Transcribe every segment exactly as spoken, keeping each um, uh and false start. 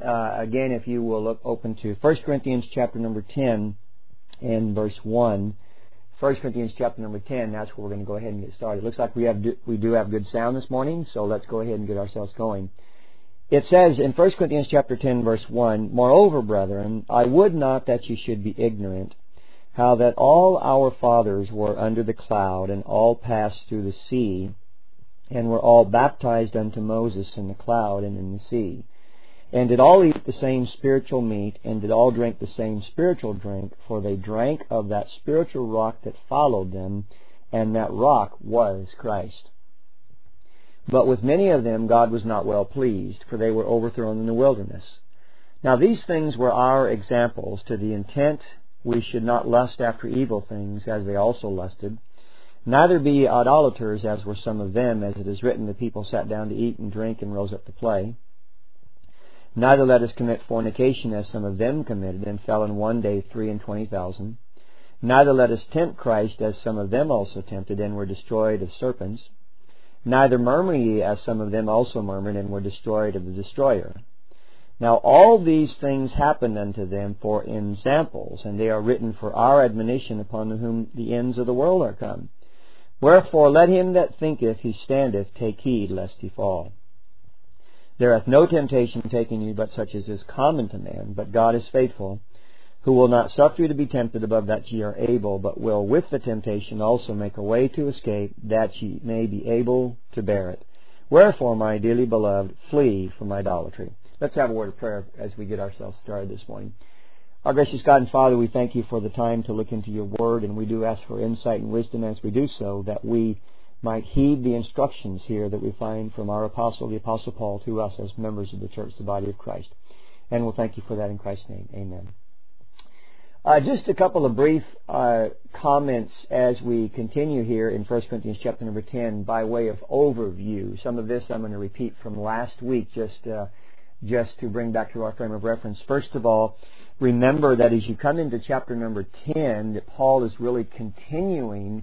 uh, again, if you will look open to First Corinthians chapter number ten and verse one. First Corinthians chapter number ten, that's where we're going to go ahead and get started. It looks like we have we do have good sound this morning, so let's go ahead and get ourselves going. It says in First Corinthians chapter ten, verse one, "Moreover, brethren, I would not that you should be ignorant, how that all our fathers were under the cloud, and all passed through the sea, and were all baptized unto Moses in the cloud and in the sea, and did all eat the same spiritual meat, and did all drink the same spiritual drink, for they drank of that spiritual rock that followed them, and that rock was Christ. But with many of them God was not well pleased, for they were overthrown in the wilderness. Now these things were our examples, to the intent we should not lust after evil things, as they also lusted. Neither be ye idolaters, as were some of them, as it is written, the people sat down to eat and drink, and rose up to play. Neither let us commit fornication, as some of them committed, and fell in one day three and twenty thousand. Neither let us tempt Christ, as some of them also tempted, and were destroyed of serpents. Neither murmur ye, as some of them also murmured, and were destroyed of the destroyer. Now all these things happened unto them for ensamples, and they are written for our admonition, upon whom the ends of the world are come. Wherefore let him that thinketh he standeth take heed lest he fall. There hath no temptation taken you but such as is common to man, but God is faithful, who will not suffer you to be tempted above that ye are able, but will with the temptation also make a way to escape, that ye may be able to bear it. Wherefore, my dearly beloved, flee from idolatry." Let's have a word of prayer as we get ourselves started this morning. Our gracious God and Father, we thank you for the time to look into your word, and we do ask for insight and wisdom as we do so, that we might heed the instructions here that we find from our apostle, the Apostle Paul, to us as members of the church, the body of Christ. And we'll thank you for that in Christ's name. Amen. Uh, just a couple of brief uh, comments as we continue here in First Corinthians chapter number ten by way of overview. Some of this I'm going to repeat from last week just uh, just to bring back to our frame of reference. First of all, remember that as you come into chapter number ten, that Paul is really continuing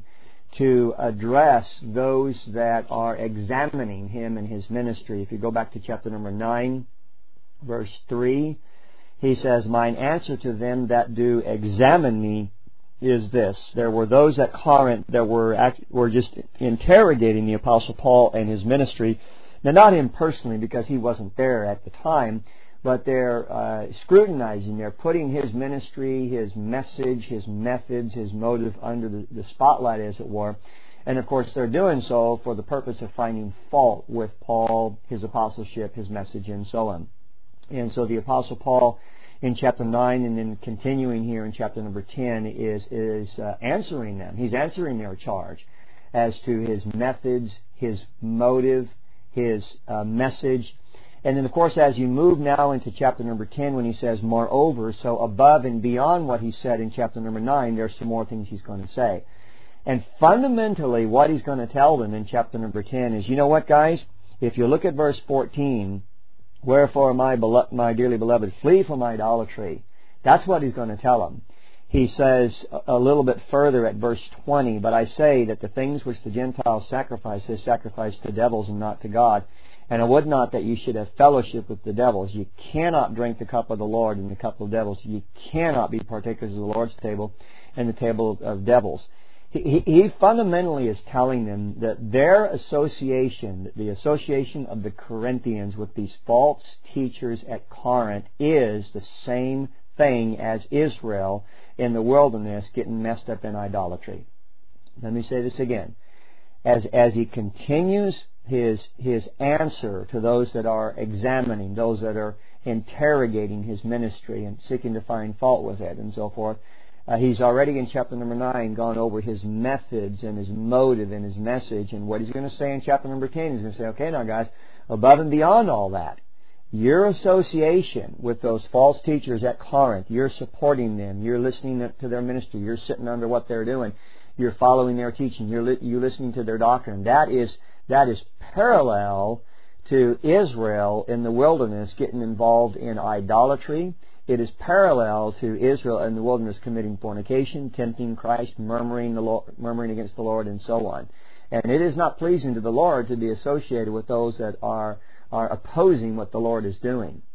to address those that are examining him and his ministry. If you go back to chapter number nine, verse three, he says, "Mine answer to them that do examine me is this." There were those at Corinth that were act, were just interrogating the Apostle Paul and his ministry. Now, not him personally, because he wasn't there at the time, but they're uh, scrutinizing, they're putting his ministry, his message, his methods, his motive under the, the spotlight, as it were. And of course, they're doing so for the purpose of finding fault with Paul, his apostleship, his message, and so on. And so the Apostle Paul in chapter nine and then continuing here in chapter number ten is, is uh, answering them. He's answering their charge as to his methods, his motive, his uh, message. And then, of course, as you move now into chapter number ten, when he says, "Moreover," so above and beyond what he said in chapter number nine, there's some more things he's going to say. And fundamentally, what he's going to tell them in chapter number ten is, you know what, guys? If you look at verse fourteen, "Wherefore, my, belo- my dearly beloved, flee from idolatry." That's what he's going to tell them. He says a little bit further at verse twenty, "But I say that the things which the Gentiles sacrifice, they sacrifice to devils and not to God. And I would not that you should have fellowship with the devils. You cannot drink the cup of the Lord and the cup of devils. You cannot be partakers of the Lord's table and the table of devils." He, he fundamentally is telling them that their association, the association of the Corinthians with these false teachers at Corinth, is the same thing as Israel in the wilderness getting messed up in idolatry. Let me say this again. As, as he continues his, his answer to those that are examining, those that are interrogating his ministry and seeking to find fault with it and so forth, Uh, he's already in chapter number nine gone over his methods and his motive and his message. And what he's going to say in chapter number ten, he's going to say, okay, now guys, above and beyond all that, your association with those false teachers at Corinth, you're supporting them, you're listening to their ministry, you're sitting under what they're doing, you're following their teaching, you're, li- you're listening to their doctrine. That is, that is parallel to Israel in the wilderness getting involved in idolatry. It is parallel to Israel in the wilderness committing fornication, tempting Christ, murmuring the Lord, murmuring against the Lord, and so on. And it is not pleasing to the Lord to be associated with those that are, are opposing what the Lord is doing.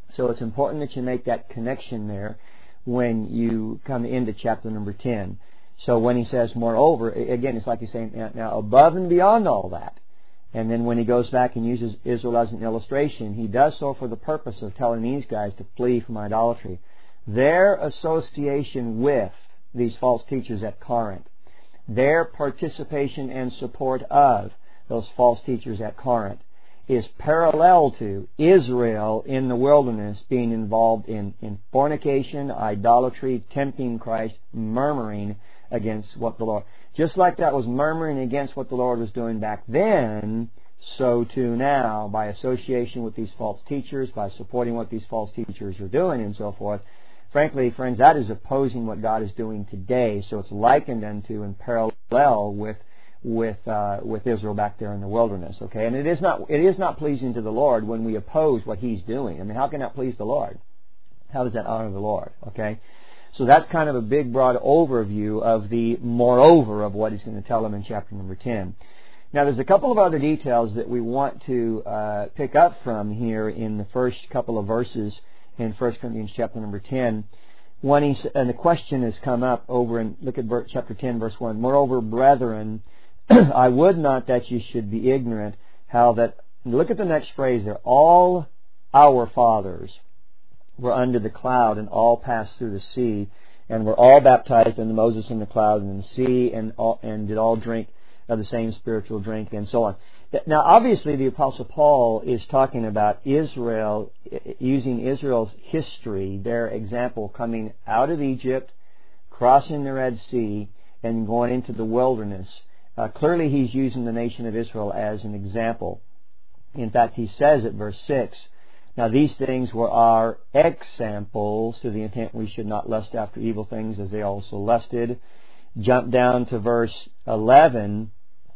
So it's important that you make that connection there when you come into chapter number ten. So when he says, moreover, again, it's like he's saying, now above and beyond all that. And then when he goes back and uses Israel as an illustration, he does so for the purpose of telling these guys to flee from idolatry. Their association with these false teachers at Corinth, their participation and support of those false teachers at Corinth, is parallel to Israel in the wilderness being involved in, in fornication, idolatry, tempting Christ, murmuring against what the Lord... Just like that was murmuring against what the Lord was doing back then, so too now, by association with these false teachers, by supporting what these false teachers are doing and so forth. Frankly, friends, that is opposing what God is doing today, so it's likened unto and parallel with with uh, with Israel back there in the wilderness, okay? And it is not it is not pleasing to the Lord when we oppose what He's doing. I mean, how can that please the Lord? How does that honor the Lord, okay? So that's kind of a big, broad overview of the moreover of what He's going to tell them in chapter number ten. Now, there's a couple of other details that we want to uh, pick up from here in the first couple of verses in First Corinthians chapter number ten. When he's, and the question has come up over in, look at chapter ten, verse one. Moreover, brethren, I would not that you should be ignorant how that, look at the next phrase there, all our fathers were under the cloud and all passed through the sea and were all baptized into Moses in the cloud and in the sea and all, and did all drink of the same spiritual drink and so on. Now, obviously, the Apostle Paul is talking about Israel, using Israel's history, their example coming out of Egypt, crossing the Red Sea, and going into the wilderness. Uh, clearly, he's using the nation of Israel as an example. In fact, he says at verse six, now these things were our examples to the intent we should not lust after evil things as they also lusted. Jump down to verse eleven.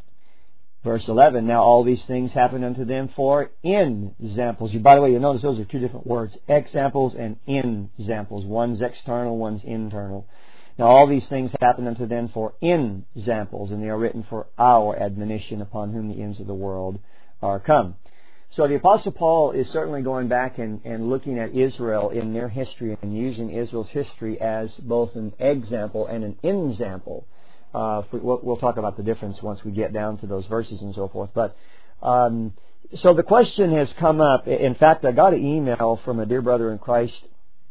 Verse eleven, now all these things happen unto them for examples. You, by the way, you notice those are two different words, examples and examples. One's external, one's internal. Now all these things happen unto them for examples, and they are written for our admonition, upon whom the ends of the world are come. So the Apostle Paul is certainly going back and, and looking at Israel in their history and using Israel's history as both an example and an example. Uh, for, we'll, we'll talk about the difference once we get down to those verses and so forth. But um, so the question has come up. In fact, I got an email from a dear brother in Christ,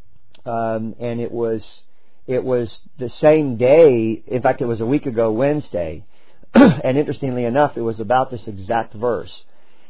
um, and it was it was the same day. In fact, it was a week ago, Wednesday, and interestingly enough, it was about this exact verse.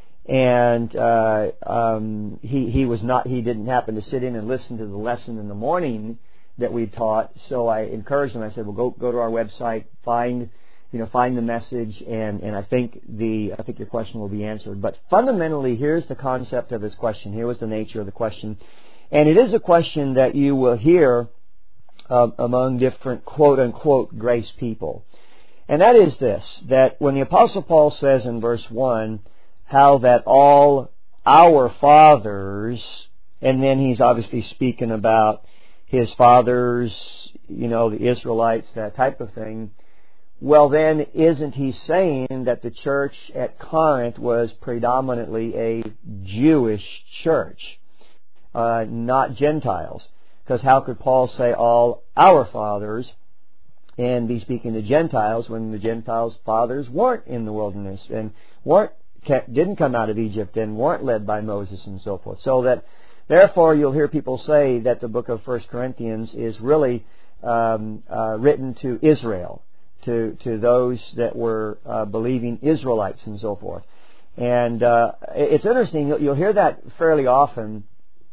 And uh, um, he he was not he didn't happen to sit in and listen to the lesson in the morning that we taught, so I encouraged him. I said, "Well, go go to our website, find you know find the message, and, and I think the I think your question will be answered." But fundamentally, here's the concept of his question. Here was the nature of the question, and it is a question that you will hear uh, among different quote unquote grace people, and that is this: that when the Apostle Paul says in verse one, how that all our fathers, and then he's obviously speaking about his fathers, you know, the Israelites, that type of thing. Well, then, isn't he saying that the church at Corinth was predominantly a Jewish church, uh, not Gentiles? Because how could Paul say all our fathers and be speaking to Gentiles when the Gentiles' fathers weren't in the wilderness and weren't didn't come out of Egypt and weren't led by Moses and so forth? So that therefore, you'll hear people say that the book of First Corinthians is really um, uh, written to Israel, to to those that were uh, believing Israelites and so forth. And uh, it's interesting, you'll, you'll hear that fairly often.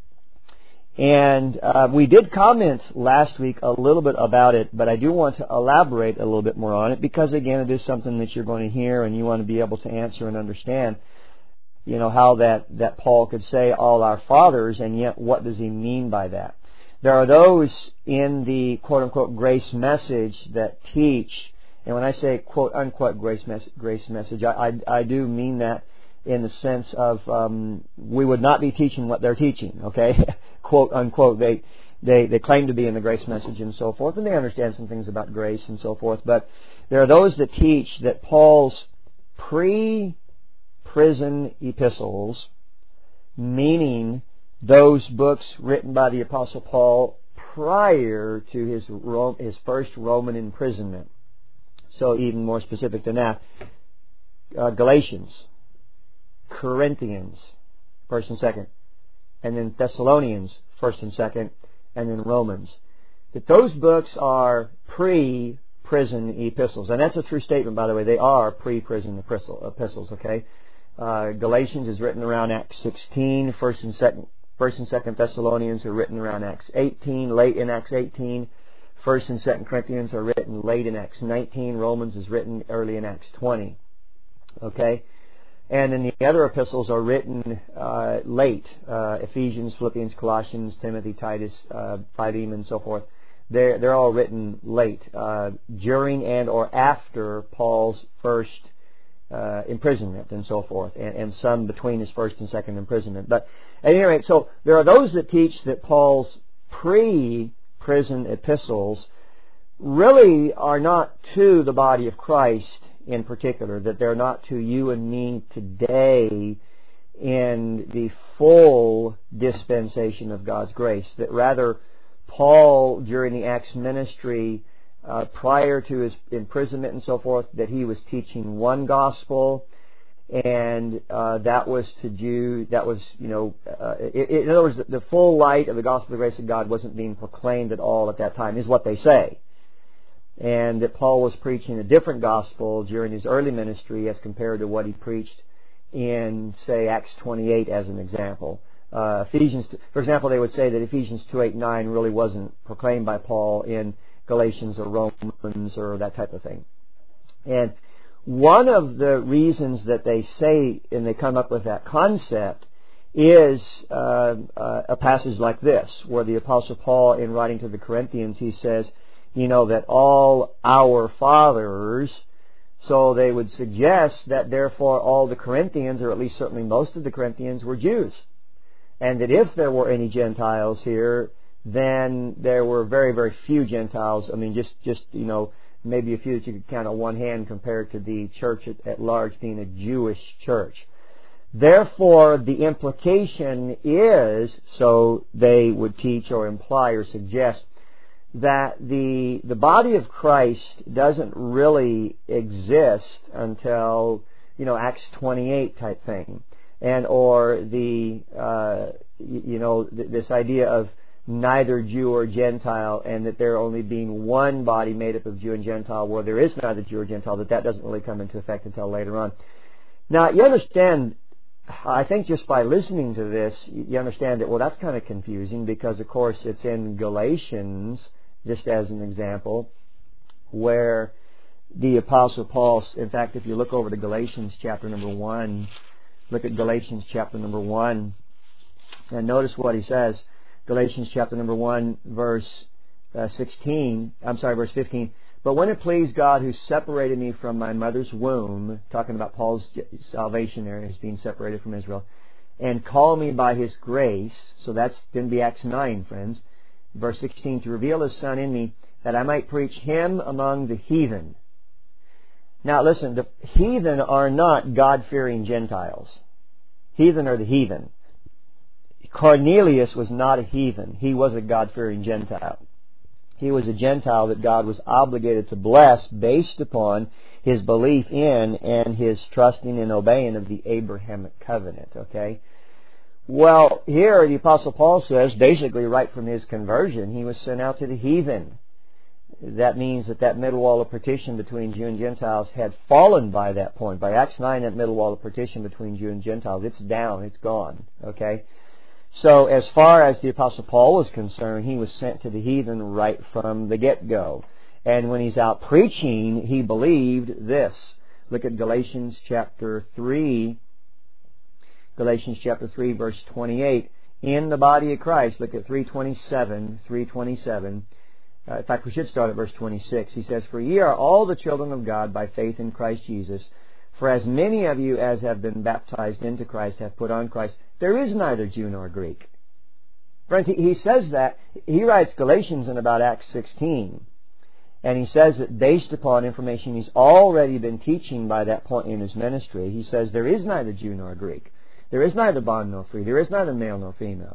And uh, we did comment last week a little bit about it, but I do want to elaborate a little bit more on it because, again, it is something that you're going to hear and you want to be able to answer and understand. You know, how that, that Paul could say all our fathers, and yet what does he mean by that? There are those in the quote-unquote grace message that teach, and when I say quote-unquote grace, mes- grace message, I, I, I do mean that in the sense of um, we would not be teaching what they're teaching, okay? Quote-unquote, they, they, they claim to be in the grace message and so forth, and they understand some things about grace and so forth, but there are those that teach that Paul's pre- prison epistles, meaning those books written by the Apostle Paul prior to his his first Roman imprisonment. So even more specific than that, uh, Galatians, Corinthians, first and second, and then Thessalonians, first and second, and then Romans. That those books are pre-prison epistles. And that's a true statement, by the way. They are pre-prison epistles, okay? Uh, Galatians is written around Acts sixteen. First and second, First and Second Thessalonians are written around Acts eighteen, late in Acts eighteen. First and Second Corinthians are written late in Acts nineteen. Romans is written early in Acts twenty. Okay? And then the other epistles are written uh, late. Uh, Ephesians, Philippians, Colossians, Timothy, Titus, uh, Philemon, and so forth. They're, they're all written late, uh, during and or after Paul's first uh, imprisonment and so forth, and, and some between his first and second imprisonment. But at any rate, so there are those that teach that Paul's pre-prison epistles really are not to the body of Christ in particular, that they're not to you and me today in the full dispensation of God's grace, that rather Paul, during the Acts ministry, uh, prior to his imprisonment and so forth, that he was teaching one gospel, and uh, that was to do, that was, you know, uh, it, it, in other words, the, the full light of the gospel of the grace of God wasn't being proclaimed at all at that time, is what they say. And that Paul was preaching a different gospel during his early ministry as compared to what he preached in, say, Acts twenty-eight as an example. Uh, Ephesians, for example, they would say that Ephesians two, eight, nine really wasn't proclaimed by Paul in Galatians or Romans or that type of thing. And one of the reasons that they say and they come up with that concept is uh, uh, a passage like this, where the Apostle Paul, in writing to the Corinthians, he says, you know, that all our fathers, so they would suggest that therefore all the Corinthians, or at least certainly most of the Corinthians, were Jews. And that if there were any Gentiles here, then there were very, very few Gentiles. I mean, just, just you know, maybe a few that you could count on one hand compared to the church at, at large being a Jewish church. Therefore, the implication is, so they would teach or imply or suggest, that the the body of Christ doesn't really exist until, you know, Acts twenty-eight type thing. And or the, uh, you know, th- this idea of neither Jew or Gentile, and that there only being one body made up of Jew and Gentile, where there is neither Jew or Gentile, that that doesn't really come into effect until later on. Now, you understand, I think just by listening to this, you understand that, well, that's kind of confusing, because, of course, it's in Galatians, just as an example, where the Apostle Paul, in fact, if you look over to Galatians chapter number one, look at Galatians chapter number one, and notice what he says. Galatians chapter number one, verse uh, sixteen, I'm sorry, verse fifteen. But when it pleased God who separated me from my mother's womb, talking about Paul's salvation there, as being separated from Israel, and called me by His grace, so that's going to be Acts nine, friends, verse sixteen, to reveal His Son in me, that I might preach Him among the heathen. Now listen, the heathen are not God-fearing Gentiles. Heathen are the heathen. Cornelius was not a heathen. He was a God-fearing Gentile. He was a Gentile that God was obligated to bless based upon his belief in and his trusting and obeying of the Abrahamic covenant. Okay? Well, here the Apostle Paul says, basically right from his conversion, he was sent out to the heathen. That means that that middle wall of partition between Jew and Gentiles had fallen by that point. By Acts nine, that middle wall of partition between Jew and Gentiles, it's down, it's gone. Okay? So as far as the Apostle Paul was concerned, he was sent to the heathen right from the get-go. And when he's out preaching, he believed this. Look at Galatians chapter three. Galatians chapter three, verse twenty-eight. In the body of Christ, look at three twenty-seven, three twenty-seven. Uh, in fact, we should start at verse twenty-six. He says, For ye are all the children of God by faith in Christ Jesus. For as many of you as have been baptized into Christ have put on Christ. There is neither Jew nor Greek. Friends, he, he says that. He writes Galatians in about Acts sixteen. And he says that based upon information he's already been teaching by that point in his ministry, he says there is neither Jew nor Greek. There is neither bond nor free. There is neither male nor female.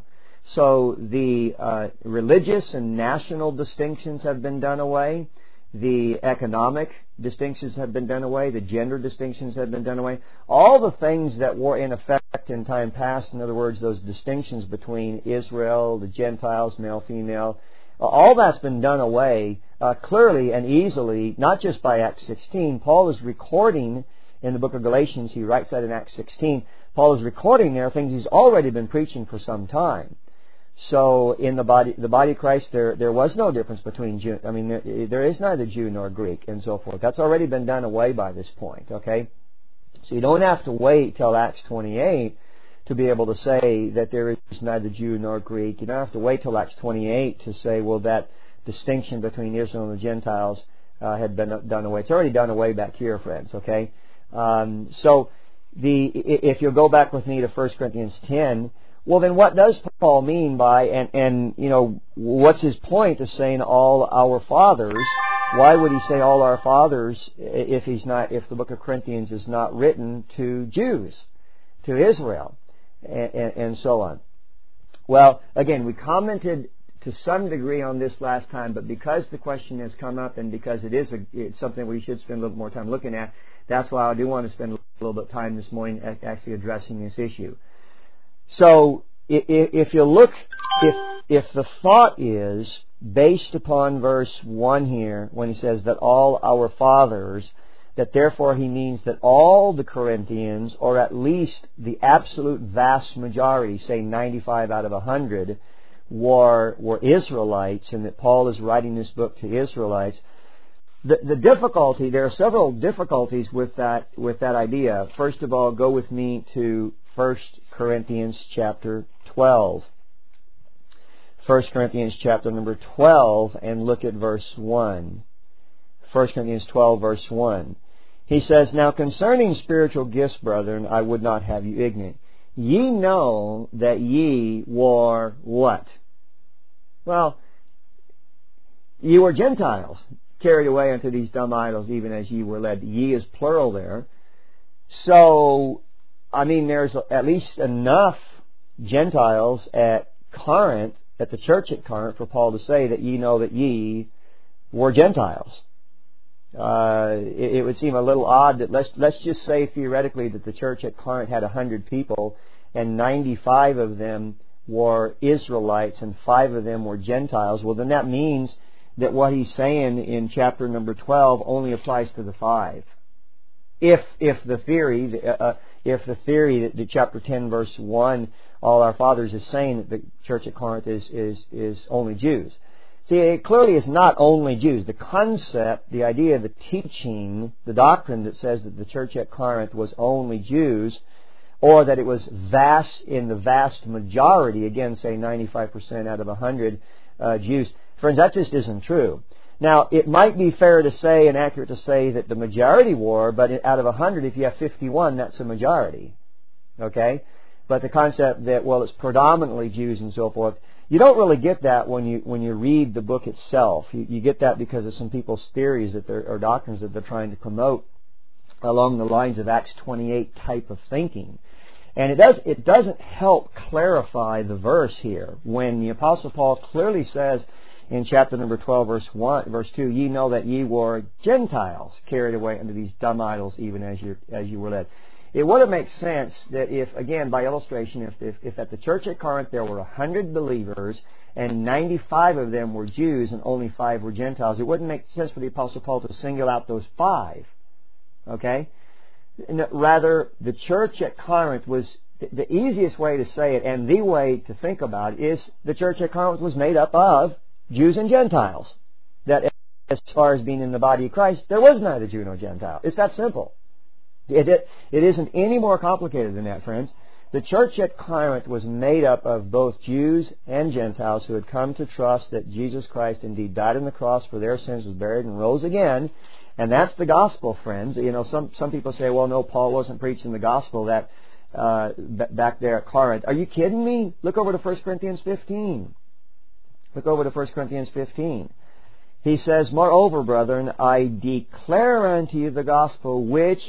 So the uh, religious and national distinctions have been done away. The economic distinctions have been done away. The gender distinctions have been done away. All the things that were in effect in time past, in other words, those distinctions between Israel, the Gentiles, male, female, all that's been done away uh, clearly and easily, not just by Acts sixteen. Paul is recording in the book of Galatians, he writes that in Acts sixteen, Paul is recording there things he's already been preaching for some time. So in the body, the body of Christ, there there was no difference between Jew. I mean, there, there is neither Jew nor Greek, and so forth. That's already been done away by this point. Okay, so you don't have to wait till Acts twenty-eight to be able to say that there is neither Jew nor Greek. You don't have to wait till Acts twenty-eight to say, well, that distinction between Israel and the Gentiles uh, had been done away. It's already done away back here, friends. Okay, um, so the if you'll go back with me to First Corinthians ten. Well, then what does Paul mean by, and, and, you know, what's his point of saying all our fathers? Why would he say all our fathers if he's not, if the book of Corinthians is not written to Jews, to Israel, and, and, and so on? Well, again, we commented to some degree on this last time, but because the question has come up and because it is a, it's something we should spend a little more time looking at, that's why I do want to spend a little bit of time this morning actually addressing this issue. So, if you look, if if the thought is based upon verse one here, when he says that all our fathers, that therefore he means that all the Corinthians, or at least the absolute vast majority, say ninety-five out of one hundred, were were Israelites, and that Paul is writing this book to Israelites. The, the difficulty, there are several difficulties with that with that idea. First of all, go with me to First Corinthians chapter twelve. First Corinthians chapter number twelve, and look at verse one. First Corinthians twelve, verse one. He says, "Now concerning spiritual gifts, brethren, I would not have you ignorant. Ye know that ye were" what? Well, ye were Gentiles, carried away unto these dumb idols, even as ye were led. Ye is plural there. So, I mean, there's at least enough Gentiles at Corinth, at the church at Corinth, for Paul to say that ye know that ye were Gentiles. Uh, it, it would seem a little odd that let's let's just say theoretically that the church at Corinth had a hundred people, and ninety-five of them were Israelites and five of them were Gentiles. Well, then that means that what he's saying in chapter number twelve only applies to the five. If if the theory uh, if the theory that the chapter ten verse one, all our fathers, is saying that the church at Corinth is is is only Jews. See, it clearly is not only Jews. The concept, the idea, the teaching, the doctrine that says that the church at Corinth was only Jews, or that it was vast in the vast majority, again, say ninety-five percent out of one hundred uh, Jews. Friends, that just isn't true. Now, it might be fair to say and accurate to say that the majority were, but out of one hundred, if you have fifty-one, that's a majority. Okay? But the concept that, well, it's predominantly Jews and so forth, you don't really get that when you when you read the book itself. You, you get that because of some people's theories that they're, or doctrines that they're trying to promote along the lines of Acts twenty-eight type of thinking. And it does it doesn't help clarify the verse here when the Apostle Paul clearly says in chapter number twelve, verse one, verse two, "Ye know that ye were Gentiles, carried away unto these dumb idols, even as you as you were led." It would have made sense that if, again, by illustration, if, if, if at the church at Corinth there were one hundred believers and ninety-five of them were Jews and only five were Gentiles, it wouldn't make sense for the Apostle Paul to single out those five. Okay? Rather, the church at Corinth was, the easiest way to say it and the way to think about it is the church at Corinth was made up of Jews and Gentiles. That as far as being in the body of Christ, there was neither Jew nor Gentile. It's that simple. It, it, it isn't any more complicated than that, friends. The church at Corinth was made up of both Jews and Gentiles who had come to trust that Jesus Christ indeed died on the cross for their sins, was buried, and rose again. And that's the gospel, friends. You know, some some people say, well, no, Paul wasn't preaching the gospel that uh, b- back there at Corinth. Are you kidding me? Look over to First Corinthians fifteen. Look over to First Corinthians fifteen. He says, "Moreover, brethren, I declare unto you the gospel which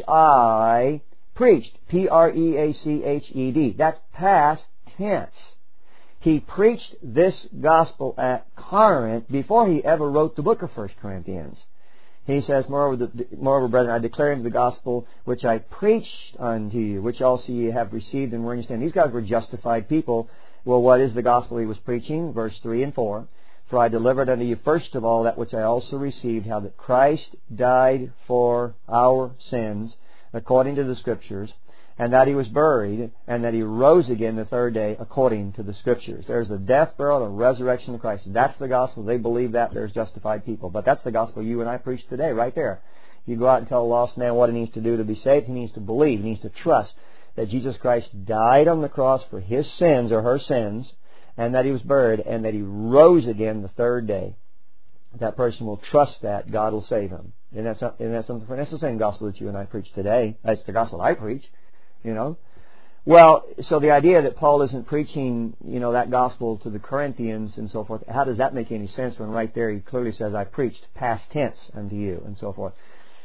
I preached." P R E A C H E D. That's past tense. He preached this gospel at Corinth before he ever wrote the book of First Corinthians. He says, Moreover, the, moreover, brethren, I declare unto the gospel which I preached unto you, which also ye have received and were understand. These guys were justified people. Well, what is the gospel he was preaching? Verse three and four. For I delivered unto you first of all that which I also received, how that Christ died for our sins, according to the Scriptures, and that He was buried, and that He rose again the third day, according to the Scriptures. There's the death, burial, and resurrection of Christ. That's the gospel. They believe that. There's justified people. But that's the gospel you and I preach today, right there. You go out and tell a lost man what he needs to do to be saved. He needs to believe. He needs to trust that Jesus Christ died on the cross for his sins or her sins, and that He was buried, and that He rose again the third day. If that person will trust that, God will save him. And that's, and that's, something, that's the same gospel that you and I preach today. That's the gospel I preach. You know, well, so the idea that Paul isn't preaching, you know, that gospel to the Corinthians and so forth, how does that make any sense when right there he clearly says, I preached past tense unto you and so forth.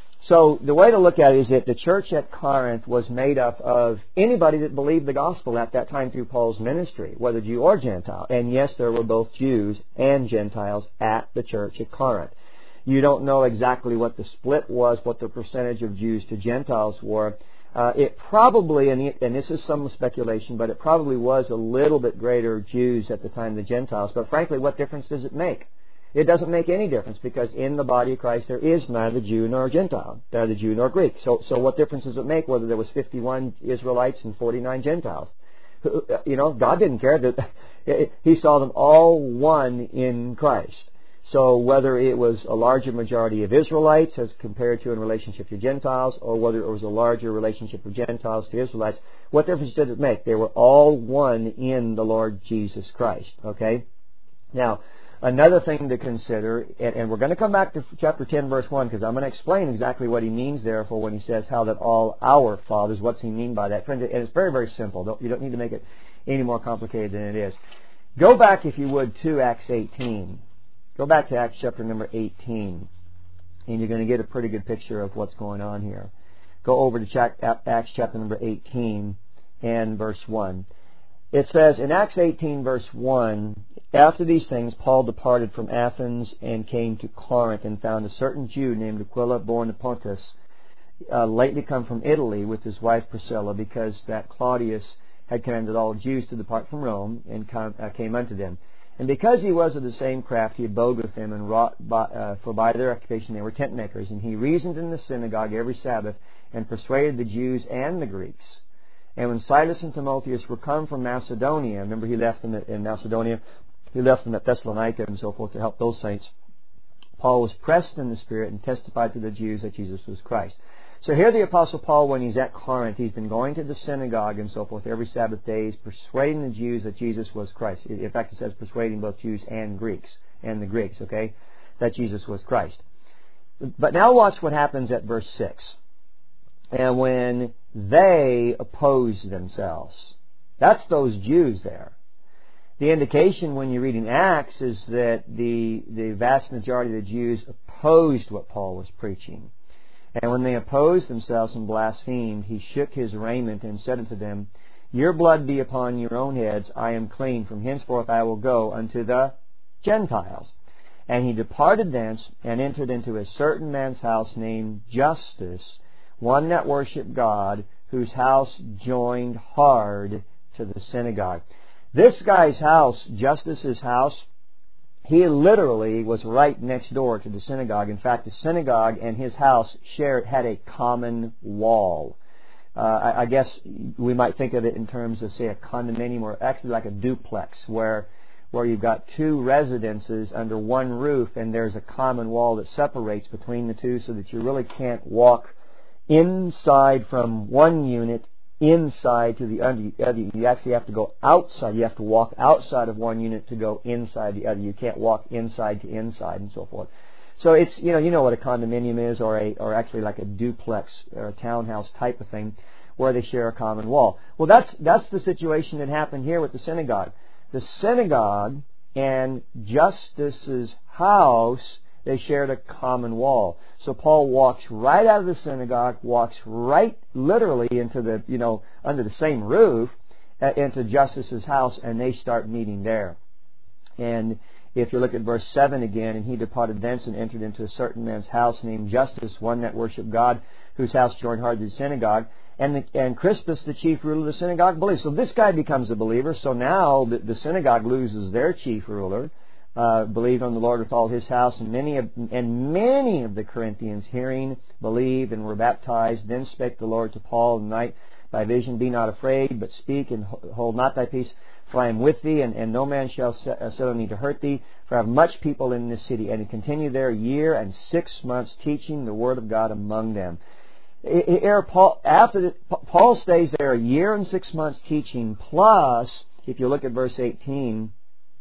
So the way to look at it is that the church at Corinth was made up of anybody that believed the gospel at that time through Paul's ministry, whether Jew or Gentile. And yes, there were both Jews and Gentiles at the church at Corinth. You don't know exactly what the split was, what the percentage of Jews to Gentiles were. Uh, it probably, and, and this is some speculation, but it probably was a little bit greater Jews at the time than Gentiles. But frankly, what difference does it make? It doesn't make any difference, because in the body of Christ there is neither Jew nor Gentile, neither Jew nor Greek. So, so what difference does it make whether there was fifty-one Israelites and forty-nine Gentiles? You know, God didn't care. That He saw them all one in Christ. So whether it was a larger majority of Israelites as compared to in relationship to Gentiles, or whether it was a larger relationship of Gentiles to Israelites, what difference did it make? They were all one in the Lord Jesus Christ. Okay? Now, another thing to consider, and, and we're going to come back to chapter ten, verse one, because I'm going to explain exactly what he means there for when he says how that all our fathers, what's he mean by that? Friends, and it's very, very simple. Don't, you don't need to make it any more complicated than it is. Go back, if you would, to Acts eighteen. Go back to Acts chapter number eighteen, and you're going to get a pretty good picture of what's going on here. Go over to Acts chapter number eighteen and verse one. It says in Acts eighteen verse one, after these things Paul departed from Athens and came to Corinth, and found a certain Jew named Aquila, born of Pontus, uh, lately come from Italy, with his wife Priscilla, because that Claudius had commanded all Jews to depart from Rome, and come, uh, came unto them. And because he was of the same craft, he abode with them, and wrought by, uh, for by their occupation they were tent makers. And he reasoned in the synagogue every Sabbath, and persuaded the Jews and the Greeks. And when Silas and Timotheus were come from Macedonia, remember he left them in Macedonia, he left them at Thessalonica and so forth to help those saints, Paul was pressed in the Spirit and testified to the Jews that Jesus was Christ. So here the Apostle Paul, when he's at Corinth, he's been going to the synagogue and so forth every Sabbath day, persuading the Jews that Jesus was Christ. In fact, it says persuading both Jews and Greeks, and the Greeks, okay, that Jesus was Christ. But now watch what happens at verse six. And when they oppose themselves, that's those Jews there. The indication when you're reading Acts is that the, the vast majority of the Jews opposed what Paul was preaching. And when they opposed themselves and blasphemed, he shook his raiment and said unto them, Your blood be upon your own heads, I am clean. From henceforth I will go unto the Gentiles. And he departed thence, and entered into a certain man's house named Justus, one that worshipped God, whose house joined hard to the synagogue. This guy's house, Justus's house, he literally was right next door to the synagogue. In fact, the synagogue and his house shared had a common wall. Uh, I, I guess we might think of it in terms of, say, a condominium, or actually like a duplex, where where you've got two residences under one roof, and there's a common wall that separates between the two, so that you really can't walk inside from one unit inside to the other. You actually have to go outside. You have to walk outside of one unit to go inside the other. You can't walk inside to inside and so forth. So it's, you know, you know what a condominium is, or a, or actually like a duplex or a townhouse type of thing, where they share a common wall. Well, that's that's the situation that happened here with the synagogue. The synagogue and Justus's house, they shared a common wall. So Paul walks right out of the synagogue, walks right literally into the, you know, under the same roof, into Justus's house, and they start meeting there. And if you look at verse seven again, and he departed thence and entered into a certain man's house named Justus, one that worshipped God, whose house joined hard to the synagogue. And, the, and Crispus, the chief ruler of the synagogue, believed. So this guy becomes a believer. So now the, the synagogue loses their chief ruler, uh, believed on the Lord with all his house, and many of, and many of the Corinthians, hearing, believed, and were baptized. Then spake the Lord to Paul in the night by vision, Be not afraid, but speak, and hold not thy peace, for I am with thee, and, and no man shall set, uh, set on thee to hurt thee, for I have much people in this city. And he continued there a year and six months, teaching the word of God among them. Here, Paul, after the, Paul stays there a year and six months teaching, plus, if you look at verse eighteen,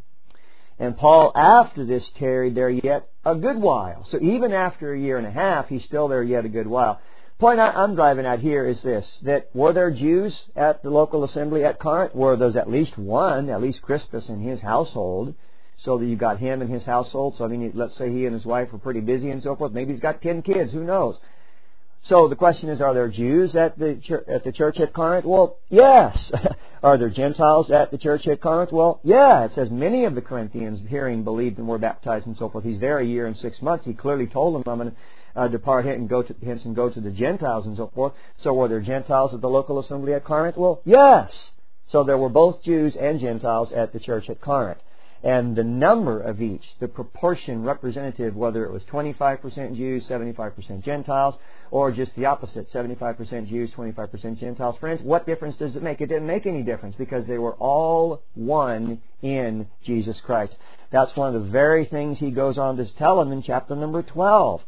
and Paul after this tarried there yet a good while. So even after a year and a half, he's still there yet a good while. Point I'm driving at here is this, that were there Jews at the local assembly at Corinth? Were those at least one, at least Crispus and his household, so that you got him and his household? So I mean, let's say he and his wife were pretty busy and so forth. Maybe he's got ten kids, who knows? So the question is, are there Jews at the church, at the church at Corinth? Well, yes. Are there Gentiles at the church at Corinth? Well, yeah. It says many of the Corinthians, hearing, believed, and were baptized and so forth. He's there a year and six months. He clearly told them, I'm going to uh, depart hence and go to hence and go to the Gentiles and so forth. So were there Gentiles at the local assembly at Corinth? Well, yes. So there were both Jews and Gentiles at the church at Corinth. And the number of each, the proportion representative, whether it was twenty-five percent Jews, seventy-five percent Gentiles, or just the opposite, seventy-five percent Jews, twenty-five percent Gentiles. Friends, what difference does it make? It didn't make any difference because they were all one in Jesus Christ. That's one of the very things he goes on to tell them in chapter number twelve.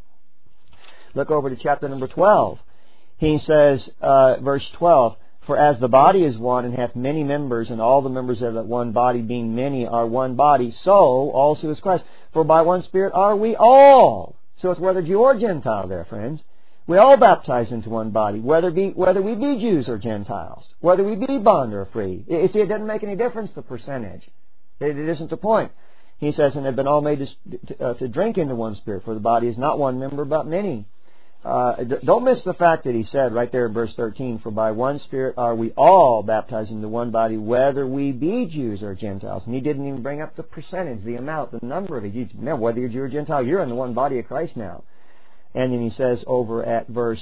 Look over to chapter number twelve. He says, uh, verse twelve, For as the body is one and hath many members, and all the members of that one body being many are one body, so also is Christ. For by one Spirit are we all. So it's whether Jew or Gentile there, friends. We all baptized into one body, whether be whether we be Jews or Gentiles, whether we be bond or free. You see, it doesn't make any difference, the percentage. It, it isn't the point. He says, and have been all made to, to, uh, to drink into one Spirit, for the body is not one member, but many. Uh, don't miss the fact that he said right there in verse thirteen, for by one Spirit are we all baptized into one body, whether we be Jews or Gentiles. And he didn't even bring up the percentage, the amount, the number of it. Remember, whether you're Jew or Gentile, you're in the one body of Christ now. And then he says over at verse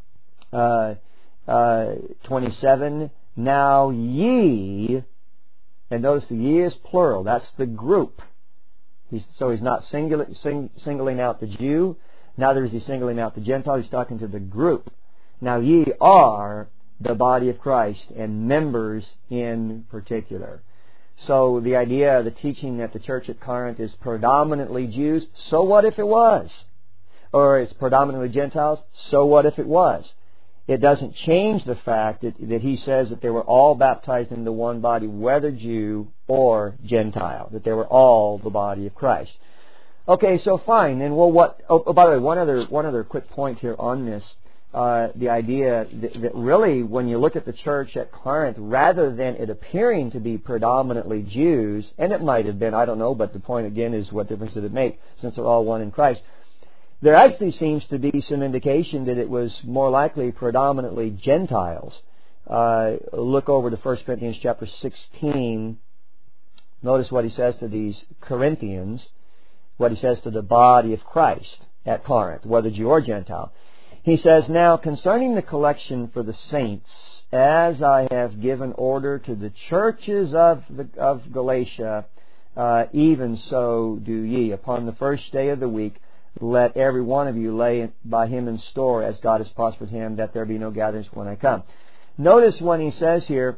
uh, uh, twenty-seven, now ye, and notice the ye is plural, that's the group. He's, so he's not singular, sing, singling out the Jew, neither is he singling out the Gentile, he's talking to the group. Now ye are the body of Christ, and members in particular. So the idea, the teaching that the church at Corinth is predominantly Jews, so what if it was? Or it's predominantly Gentiles, so what if it was? It doesn't change the fact that, that he says that they were all baptized into one body, whether Jew or Gentile, that they were all the body of Christ. Okay, so fine. And well, what? Oh, oh by the way, one other one other quick point here on this: uh, the idea that, that really, when you look at the church at Corinth, rather than it appearing to be predominantly Jews, and it might have been, I don't know, but the point again is, what difference did it make since they're all one in Christ? There actually seems to be some indication that it was more likely predominantly Gentiles. Uh, look over to First Corinthians chapter sixteen. Notice what he says to these Corinthians, what he says to the body of Christ at Corinth, whether Jew or Gentile. He says, now concerning the collection for the saints, as I have given order to the churches of, the, of Galatia, uh, even so do ye. Upon the first day of the week, let every one of you lay by him in store, as God has prospered him, that there be no gatherings when I come. Notice when he says here,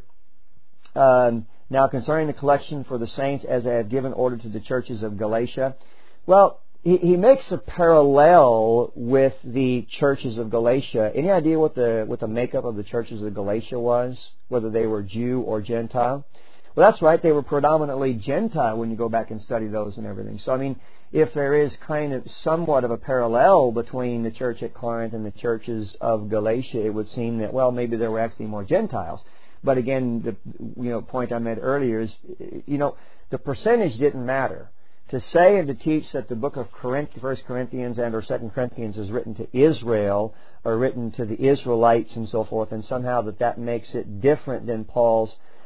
um, now concerning the collection for the saints, as I have given order to the churches of Galatia. Well, he, he makes a parallel with the churches of Galatia. Any idea what the what the makeup of the churches of Galatia was? Whether they were Jew or Gentile? Well, that's right. They were predominantly Gentile when you go back and study those and everything. So, I mean, if there is kind of somewhat of a parallel between the church at Corinth and the churches of Galatia, it would seem that, well, maybe there were actually more Gentiles. But again, the you know point I made earlier is, you know, the percentage didn't matter. To say and to teach that the book of First Corinthians and or Second Corinthians is written to Israel or written to the Israelites and so forth, and somehow that that makes it different than Paul's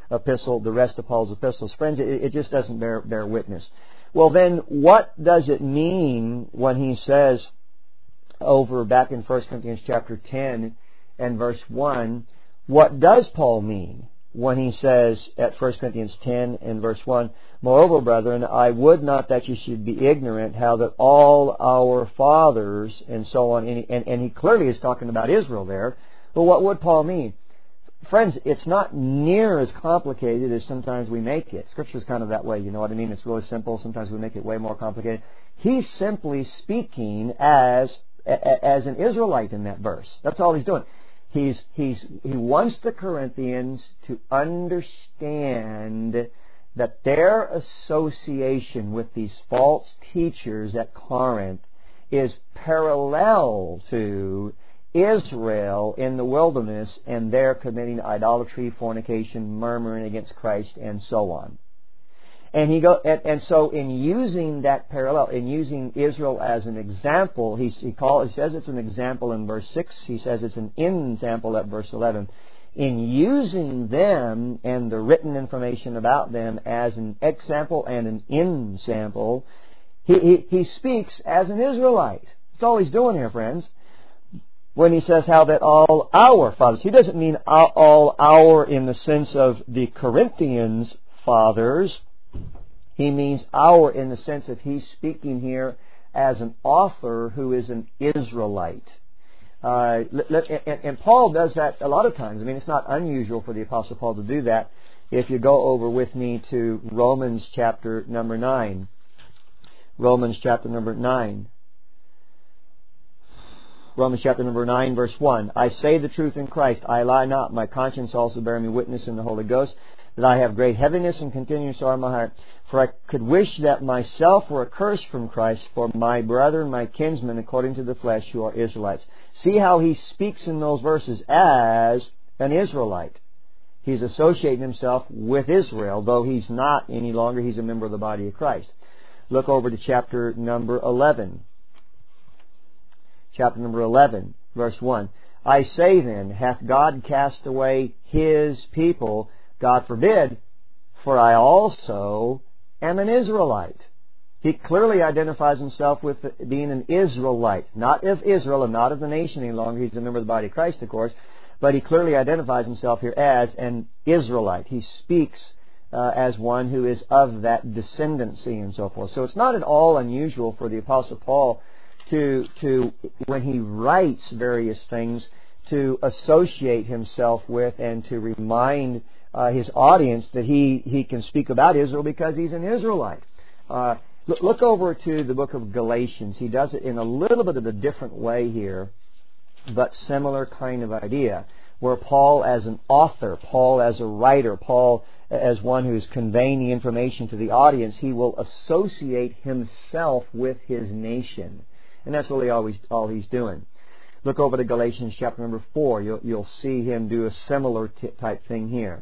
epistle, the rest of Paul's epistles. Friends, it, it just doesn't bear, bear witness. Well, then, what does it mean when he says over back in First Corinthians chapter ten and verse one, what does Paul mean when he says at First Corinthians ten and verse one, moreover, brethren, I would not that you should be ignorant how that all our fathers and so on, and, and, and he clearly is talking about Israel there. But what would Paul mean? Friends, it's not near as complicated as sometimes we make it. Scripture is kind of that way, you know what I mean? It's really simple. Sometimes we make it way more complicated. He's simply speaking as as an Israelite in that verse. That's all he's doing. He's he's he wants the Corinthians to understand that their association with these false teachers at Corinth is parallel to Israel in the wilderness and their committing idolatry, fornication, murmuring against Christ, and so on. And he go and, and so in using that parallel, in using Israel as an example, he he, call, he says it's an example in verse six. He says it's an example at verse eleven. In using them and the written information about them as an example and an ensample, he, he he speaks as an Israelite. That's all he's doing here, friends. When he says how that all our fathers, he doesn't mean all our in the sense of the Corinthians' fathers. He means our in the sense of he's speaking here as an author who is an Israelite. Uh, and, and Paul does that a lot of times. I mean, it's not unusual for the Apostle Paul to do that. If you go over with me to Romans chapter number nine. Romans chapter number nine. Romans chapter number nine, verse one. I say the truth in Christ, I lie not. My conscience also bear me witness in the Holy Ghost, that I have great heaviness and continual sorrow in my heart. For I could wish that myself were accursed from Christ for my brethren, my kinsmen, according to the flesh, who are Israelites. See how he speaks in those verses as an Israelite. He's associating himself with Israel, though he's not any longer. He's a member of the body of Christ. Look over to chapter number eleven. Chapter number eleven, verse one. I say then, hath God cast away His people? God forbid, for I also am an Israelite. He clearly identifies himself with being an Israelite, not of Israel and not of the nation any longer. He's a member of the body of Christ, of course, but he clearly identifies himself here as an Israelite. He speaks uh, as one who is of that descendancy and so forth. So it's not at all unusual for the Apostle Paul to, to when he writes various things, to associate himself with and to remind uh, his audience that he, he can speak about Israel because he's an Israelite. Uh, look, look over to the book of Galatians. He does it in a little bit of a different way here, but similar kind of idea, where Paul as an author, Paul as a writer, Paul as one who's conveying the information to the audience, he will associate himself with his nation. And that's really all he's, all he's doing. Look over to Galatians chapter number four. You'll, you'll see him do a similar t- type thing here.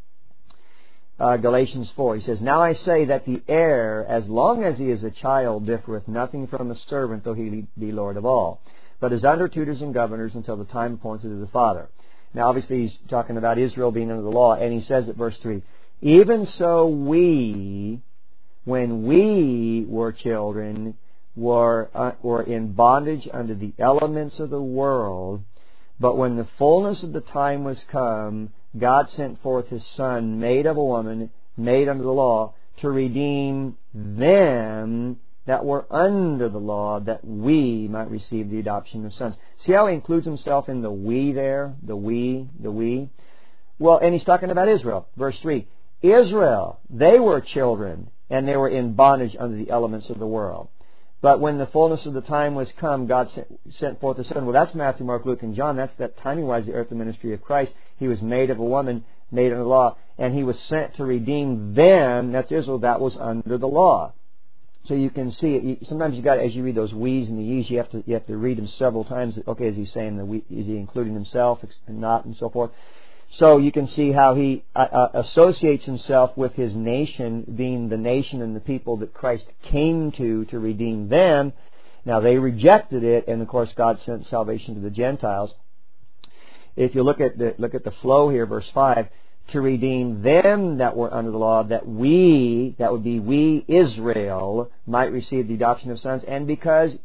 Uh, Galatians four, he says, Now I say that the heir, as long as he is a child, differeth nothing from a servant, though he be Lord of all, but is under tutors and governors until the time appointed of the Father. Now obviously he's talking about Israel being under the law, and he says at verse three, Even so we, when we were children, were, uh, were in bondage under the elements of the world, but when the fullness of the time was come, God sent forth His Son, made of a woman, made under the law, to redeem them that were under the law, that we might receive the adoption of sons. See how he includes himself in the we there? The we, the we. Well, and he's talking about Israel. Verse three. Israel, they were children, and they were in bondage under the elements of the world. But when the fullness of the time was come, God sent forth the Son. Well, that's Matthew, Mark, Luke, and John. That's that timing-wise the earthly ministry of Christ. He was made of a woman, made under the law, and He was sent to redeem them, that's Israel, that was under the law. So you can see it. Sometimes you got, as you read those we's and the ye's, you have to you have to read them several times. Okay, is he saying the we? Is he including himself and not, and so forth? So you can see how he uh, associates himself with his nation, being the nation and the people that Christ came to to redeem them. Now they rejected it, and of course God sent salvation to the Gentiles. If you look at the look at the flow here, verse five, to redeem them that were under the law, that we, that would be we, Israel, might receive the adoption of sons, and because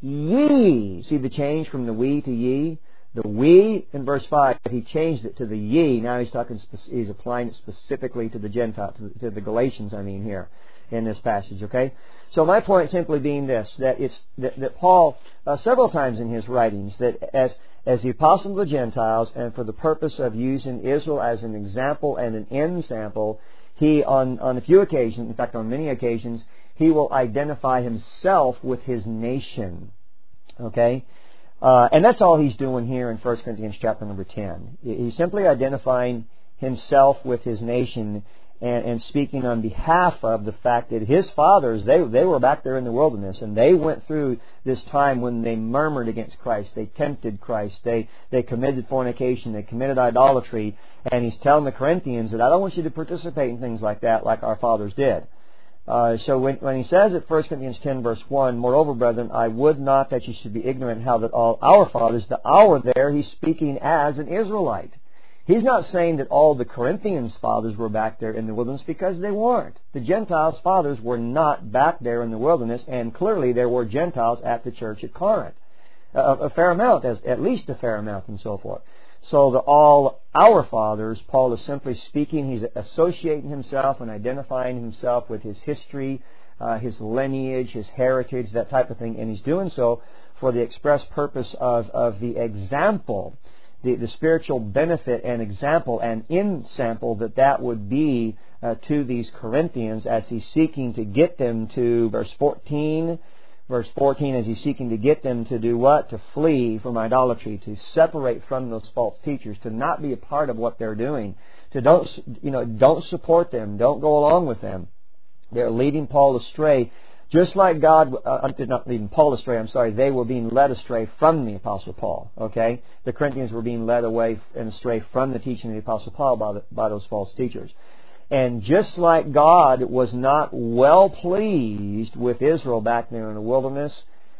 ye, see the change from the we to ye? The we in verse five, he changed it to the ye. Now he's talking, he's applying it specifically to the Gentiles, to the, to the Galatians, I mean, here in this passage, okay? So my point simply being this, that it's, that, that Paul, uh, several times in his writings, that as As the apostle of the Gentiles, and for the purpose of using Israel as an example and an ensample, he, on, on a few occasions, in fact on many occasions, he will identify himself with his nation. Okay? Uh, and that's all he's doing here in First Corinthians chapter number ten. He's simply identifying himself with his nation and, and speaking on behalf of the fact that his fathers, they, they were back there in the wilderness, and they went through this time when they murmured against Christ, they tempted Christ, they, they committed fornication, they committed idolatry, and he's telling the Corinthians that I don't want you to participate in things like that like our fathers did. Uh, so when, when he says at First Corinthians ten verse one, moreover, brethren, I would not that you should be ignorant how that all our fathers, the our there, he's speaking as an Israelite. He's not saying that all the Corinthians' fathers were back there in the wilderness, because they weren't. The Gentiles' fathers were not back there in the wilderness, and clearly there were Gentiles at the church at Corinth. A, a fair amount, as, at least a fair amount, and so forth. So the all our fathers, Paul is simply speaking, he's associating himself and identifying himself with his history, uh, his lineage, his heritage, that type of thing, and he's doing so for the express purpose of, of the example, The, the spiritual benefit and example and ensample that that would be uh, to these Corinthians, as he's seeking to get them to, verse fourteen, verse fourteen, as he's seeking to get them to do what? To flee from idolatry, to separate from those false teachers, to not be a part of what they're doing, to don't, you know, don't support them, don't go along with them. They're leading Paul astray. Just like God, uh, not leading Paul astray, I'm sorry, they were being led astray from the Apostle Paul, okay? The Corinthians were being led away and astray from the teaching of the Apostle Paul by, the, by those false teachers. And just like God was not well pleased with Israel back there in the wilderness,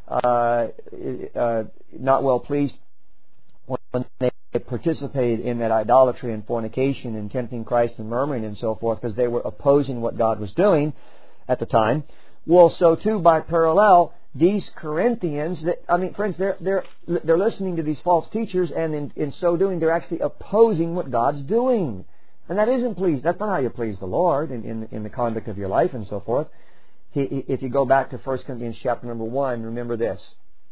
uh, uh, not well pleased when they participated in that idolatry and fornication and tempting Christ and murmuring and so forth, because they were opposing what God was doing at the time. Well, so too, by parallel, these Corinthians, that, I mean, friends, they're, they're, they're listening to these false teachers, and in, in so doing, they're actually opposing what God's doing. And that isn't pleased. That's not how you please the Lord in, in, in the conduct of your life and so forth. He, if you go back to First Corinthians chapter number one, remember this.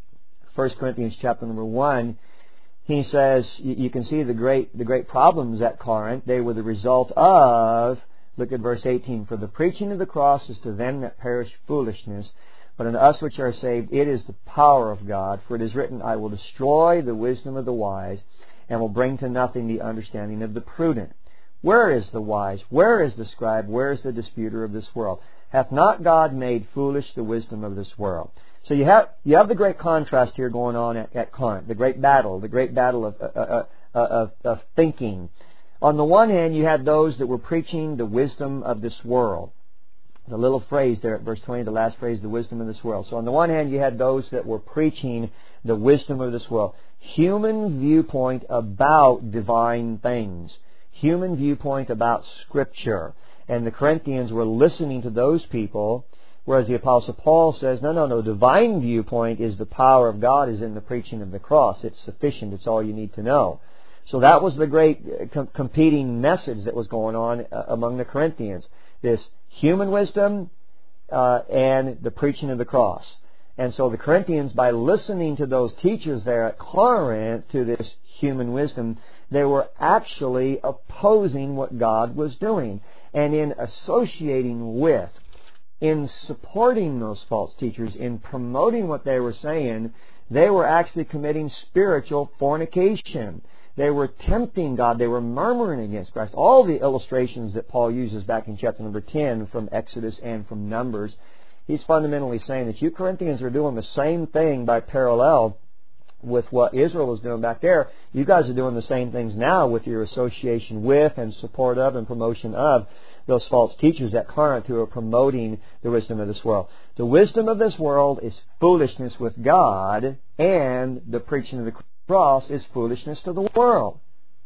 First Corinthians chapter number one, he says, you, you can see the great, the great problems at Corinth. They were the result of, look at verse eighteen. For the preaching of the cross is to them that perish foolishness, but unto us which are saved it is the power of God. For it is written, I will destroy the wisdom of the wise, and will bring to nothing the understanding of the prudent. Where is the wise? Where is the scribe? Where is the disputer of this world? Hath not God made foolish the wisdom of this world? So you have you have the great contrast here going on at, at Corinth, the great battle, the great battle of, uh, uh, uh, of, of thinking. On the one hand, you had those that were preaching the wisdom of this world. The little phrase there at verse twenty, the last phrase, the wisdom of this world. So on the one hand, you had those that were preaching the wisdom of this world. Human viewpoint about divine things. Human viewpoint about Scripture. And the Corinthians were listening to those people, whereas the Apostle Paul says, no, no, no, divine viewpoint is the power of God is in the preaching of the cross. It's sufficient. It's all you need to know. So that was the great com- competing message that was going on uh, among the Corinthians. This human wisdom uh, and the preaching of the cross. And so the Corinthians, by listening to those teachers there at Corinth, to this human wisdom, they were actually opposing what God was doing. And in associating with, in supporting those false teachers, in promoting what they were saying, they were actually committing spiritual fornication. They were tempting God. They were murmuring against Christ. All the illustrations that Paul uses back in chapter number ten from Exodus and from Numbers, he's fundamentally saying that you Corinthians are doing the same thing by parallel with what Israel was doing back there. You guys are doing the same things now with your association with and support of and promotion of those false teachers at Corinth who are promoting the wisdom of this world. The wisdom of this world is foolishness with God, and the preaching of the cross is foolishness to the world.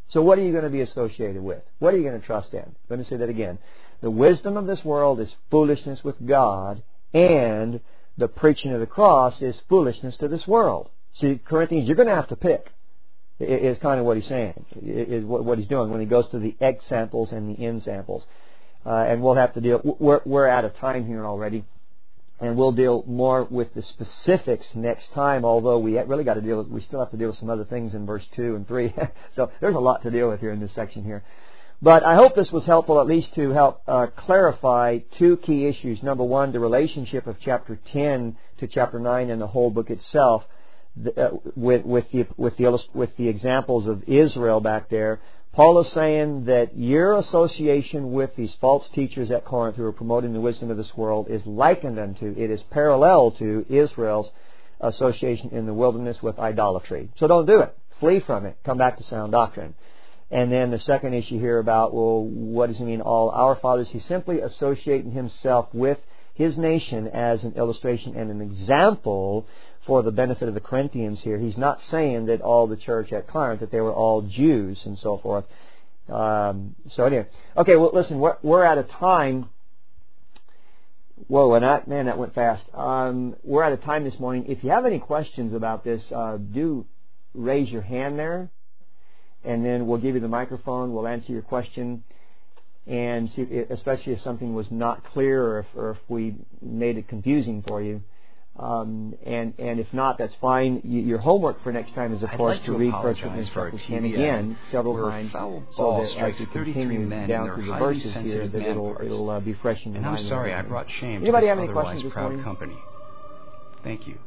So what are you going to be associated with? What are you going to trust in? Let me say that again. The wisdom of this world is foolishness with God, and the preaching of the cross is foolishness to this world. See, Corinthians, you're going to have to pick, is kind of what he's saying, is what he's doing when he goes to the examples and the ensamples. Uh, and we'll have to deal, we're, we're out of time here already, and we'll deal more with the specifics next time, although we really got to deal with, we still have to deal with some other things in verse two and three. So there's a lot to deal with here in this section here. But I hope this was helpful, at least to help uh, clarify two key issues. Number one, the relationship of chapter ten to chapter nine and the whole book itself, the, uh, with, with, the, with, the, with the examples of Israel back there. Paul is saying that your association with these false teachers at Corinth who are promoting the wisdom of this world is likened unto, it is parallel to Israel's association in the wilderness with idolatry. So don't do it. Flee from it. Come back to sound doctrine. And then the second issue here about, well, what does he mean, all our fathers? He's simply associating himself with his nation as an illustration and an example for the benefit of the Corinthians here. He's not saying that all the church at Corinth, that they were all Jews and so forth. Um, so anyway, okay, well, listen, we're, we're out of time. Whoa, and that, man, that went fast. Um, we're out of time this morning. If you have any questions about this, uh, do raise your hand there. And then we'll give you the microphone. We'll answer your question, and see, especially if something was not clear or if, or if we made it confusing for you. Um, and and if not, that's fine. You, your homework for next time is, of I'd course, like to, to read First apologize Corinthians for our chapter T ten V again several where a times, foul so ball that as strikes we thirty-three continue men in down their through the highly verses here, sensitive that it'll man it'll uh, be fresh in your And I'm mind. sorry I brought shame Anybody to have this any otherwise questions this proud morning? company. Thank you.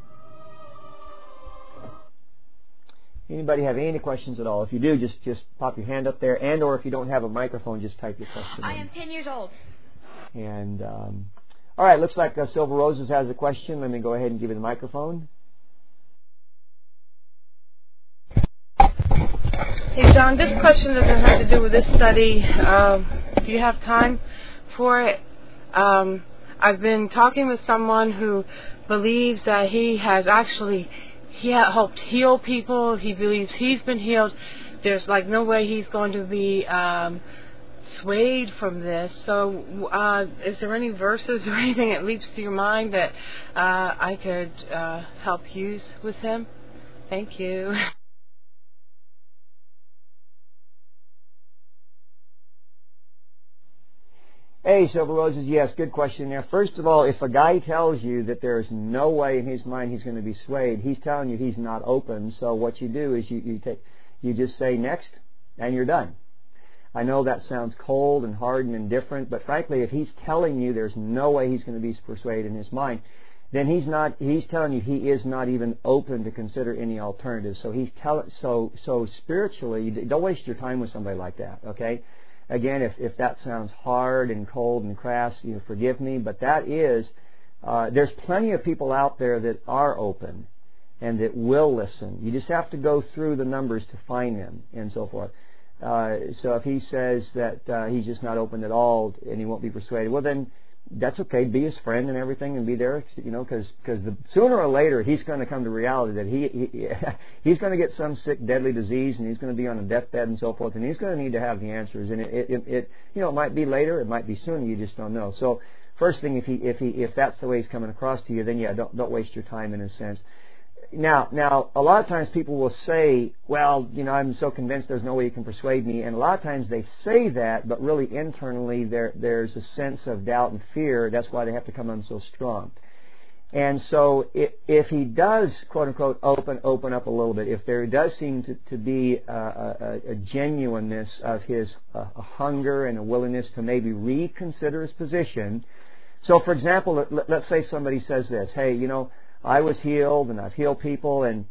Anybody have any questions at all? If you do, just just pop your hand up there, and or if you don't have a microphone, just type your question I in. am ten years old. And um, all right, looks like uh, Silver Roses has a question. Let me go ahead and give you the microphone. Hey, John, this question doesn't have to do with this study. Um, do you have time for it? Um, I've been talking with someone who believes that he has actually he had helped heal people. He believes he's been healed. There's like no way he's going to be um, swayed from this. So uh, is there any verses or anything that leaps to your mind that uh, I could uh, help use with him? Thank you. Hey, Silver Roses, yes, good question there. First of all, if a guy tells you that there is no way in his mind he's going to be swayed, he's telling you he's not open. So what you do is you, you take, you just say next, and you're done. I know that sounds cold and hard and indifferent, but frankly, if he's telling you there's no way he's going to be persuaded in his mind, then he's not. He's telling you he is not even open to consider any alternatives. So he's tell. So so spiritually, don't waste your time with somebody like that. Okay. Again, if, if that sounds hard and cold and crass, you know, forgive me, but that is, uh, there's plenty of people out there that are open and that will listen. You just have to go through the numbers to find them and so forth. Uh, so if he says that uh, he's just not open at all and he won't be persuaded, well then, that's okay. Be his friend and everything, and be there, you know, because because the sooner or later he's going to come to reality that he, he he's going to get some sick, deadly disease, and he's going to be on a deathbed and so forth, and he's going to need to have the answers. And it, it, it you know, it might be later, it might be sooner. You just don't know. So first thing, if he if he if that's the way he's coming across to you, then yeah, don't don't waste your time in a sense. Now, now, a lot of times people will say, well, you know, I'm so convinced there's no way you can persuade me. And a lot of times they say that, but really internally there there's a sense of doubt and fear. That's why they have to come on so strong. And so if, if he does, quote unquote, open open up a little bit, if there does seem to, to be a, a, a genuineness of his uh, a hunger and a willingness to maybe reconsider his position. So, for example, let, let's say somebody says this, hey, you know, I was healed, and I've healed people, and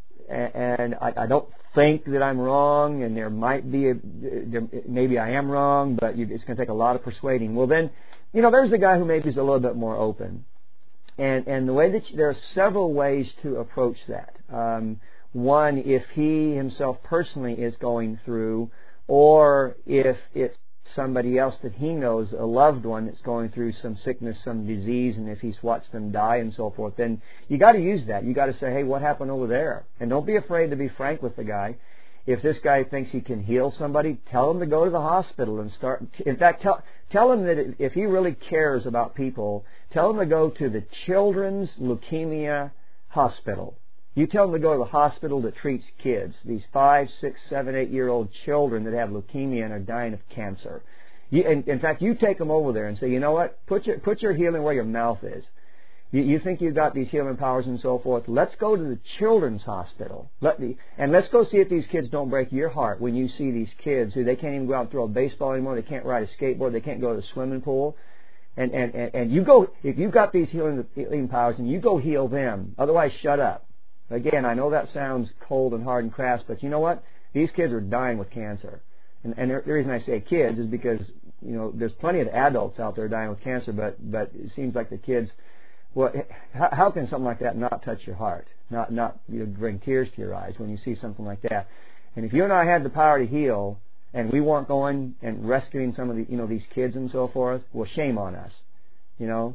and I, I don't think that I'm wrong, and there might be a, there, maybe I am wrong, but you, it's going to take a lot of persuading. Well, then, you know, there's a guy who maybe is a little bit more open, and and the way that you, there are several ways to approach that. Um, one, if he himself personally is going through, or if it's somebody else that he knows, a loved one that's going through some sickness, some disease, and if he's watched them die and so forth, then you got to use that. You got to say, hey, what happened over there? And don't be afraid to be frank with the guy. if this guy thinks he can heal somebody, tell him to go to the hospital and start. In fact, tell tell him that if he really cares about people, tell him to go to the Children's Leukemia Hospital. You tell him to go to the hospital that treats kids, these five, six, seven, eight-year-old children that have leukemia and are dying of cancer. You, in, in fact, you take them over there and say, you know what? Put your put your healing where your mouth is. You, you think you've got these healing powers and so forth. Let's go to the children's hospital. Let me, and let's go see if these kids don't break your heart when you see these kids who they can't even go out and throw a baseball anymore. They can't ride a skateboard. They can't go to the swimming pool. And and and, and you go if you've got these healing healing powers and you go heal them. Otherwise, shut up. Again, I know that sounds cold and hard and crass, but you know what? These kids are dying with cancer. And, and the reason I say kids is because, you know, there's plenty of adults out there dying with cancer, but, but it seems like the kids, well, how, how can something like that not touch your heart, not, not you know, bring tears to your eyes when you see something like that? And if you and I had the power to heal, and we weren't going and rescuing some of the, you know, these kids and so forth, well, shame on us, you know?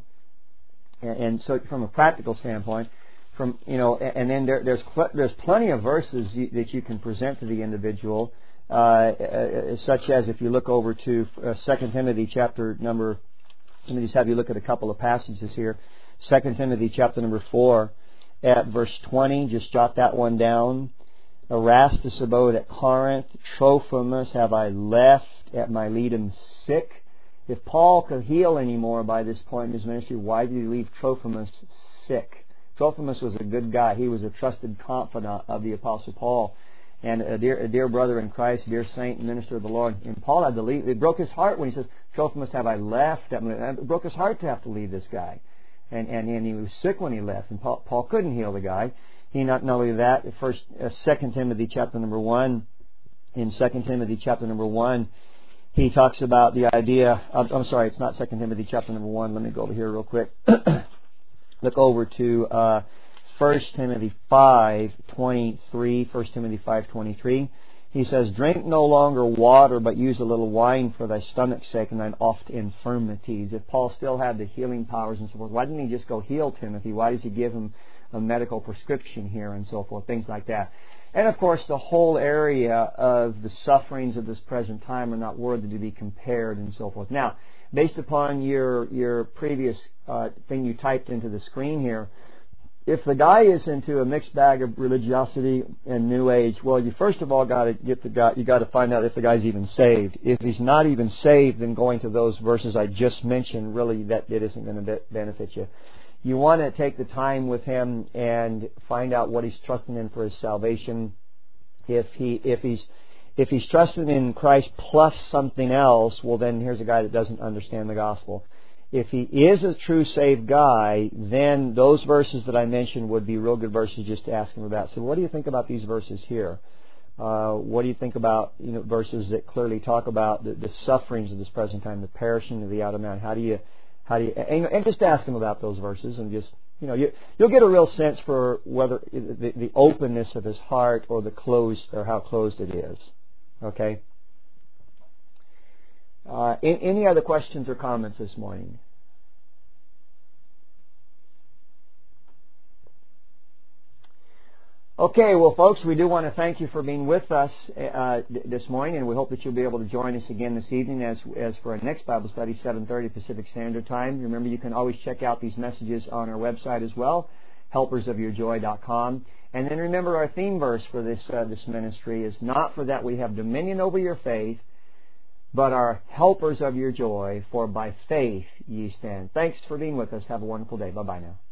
And, and so from a practical standpoint, From you know, and then there, there's cl- there's plenty of verses you, that you can present to the individual, uh, uh, such as if you look over to uh, Second Timothy chapter number. Let me just have you look at a couple of passages here. Second Timothy chapter number four, at verse twenty. Just jot that one down. Erastus abode at Corinth. Trophimus have I left at Miletum sick. If Paul could heal anymore by this point in his ministry, why did he leave Trophimus sick? Trophimus was a good guy. He was a trusted confidant of the Apostle Paul, and a dear, a dear brother in Christ, dear saint and minister of the Lord. And Paul had to leave. It broke his heart when he says, "Trophimus have I left." It broke his heart to have to leave this guy, and and, and he was sick when he left. And Paul, Paul couldn't heal the guy. He not, not only that. First, uh, Second Timothy chapter number one. In Second Timothy chapter number one, he talks about the idea. Of, I'm sorry, it's not Second Timothy chapter number one. Let me go over here real quick. Look over to uh, First Timothy five twenty-three. First Timothy five twenty-three. He says, "Drink no longer water, but use a little wine for thy stomach's sake and thine oft infirmities." If Paul still had the healing powers and so forth, why didn't he just go heal Timothy? Why does he give him a medical prescription here and so forth? Things like that. And of course, the whole area of the sufferings of this present time are not worthy to be compared and so forth. Now, based upon your your previous uh, thing you typed into the screen here, if the guy is into a mixed bag of religiosity and New Age, well, you first of all got to get the guy. You got to find out if the guy's even saved. If he's not even saved, then going to those verses I just mentioned, really that it isn't going to be- benefit you. You want to take the time with him and find out what he's trusting in for his salvation. If he if he's If he's trusting in Christ plus something else, well then here's a guy that doesn't understand the gospel. If he is a true saved guy, then those verses that I mentioned would be real good verses just to ask him about. So what do you think about these verses here? Uh, what do you think about you know verses that clearly talk about the, the sufferings of this present time, the perishing of the outer man? How do you how do you and, and just ask him about those verses and just you know you, you'll get a real sense for whether the, the openness of his heart or the closed or how closed it is. Okay. Uh, any other questions or comments this morning? Okay, well, folks, we do want to thank you for being with us uh, this morning, and we hope that you'll be able to join us again this evening as as for our next Bible study, seven thirty Pacific Standard Time. Remember, you can always check out these messages on our website as well, helpers of your joy dot com. And then remember, our theme verse for this uh, this ministry is not for that we have dominion over your faith, but are helpers of your joy, for by faith ye stand. Thanks for being with us. Have a wonderful day. Bye-bye now.